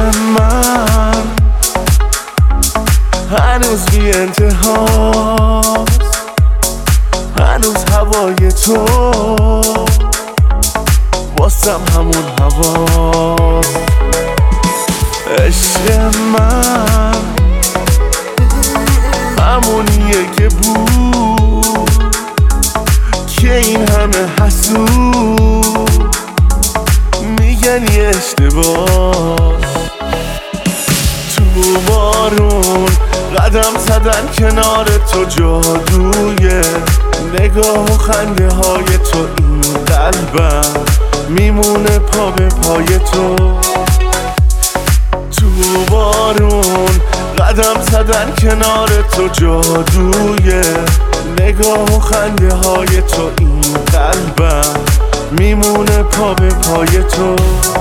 من هنوز بی انتهاست، هنوز هوای تو واسم همون هواست. عشق من همونیه که بود که این همه حسود میگن یه اشتباس. تو بارون قدم زدن کنار تو جادویه، نگاه و خنده های تو این قلبم میمونه پا به پای تو. تو بارون قدم زدن کنار تو جادویه، نگاه و خنده های تو این قلبم میمونه پا به پای تو.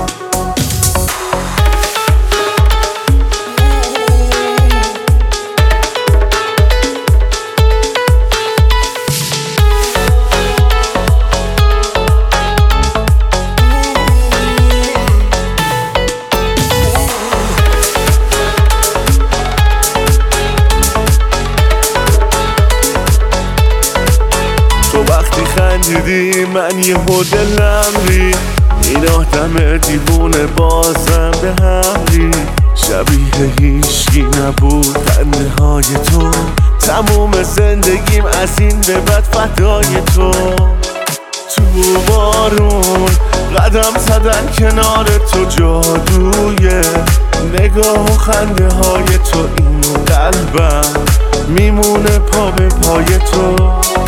وقتی خندیدی من یه دلم ریخت، این آدم دیوونه بازم به هم ریخت. شبیه هیچکی نبود خنده های تو، تموم زندگیم از این به بعد فدای تو. تو بارون قدم زدن کنار تو جادویه، نگاه و خنده های تو این قلبم میمونه پا به پای تو.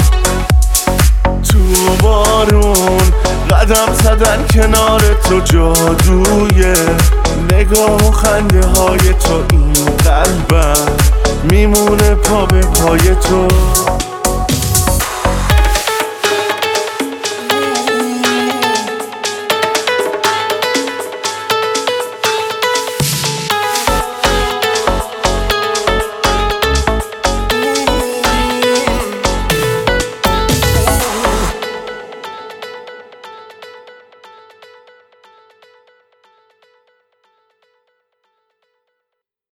تو بارون قدم زدن کنار تو جادویه، نگاه و خنده های تو این قلبم میمونه پا به پای تو.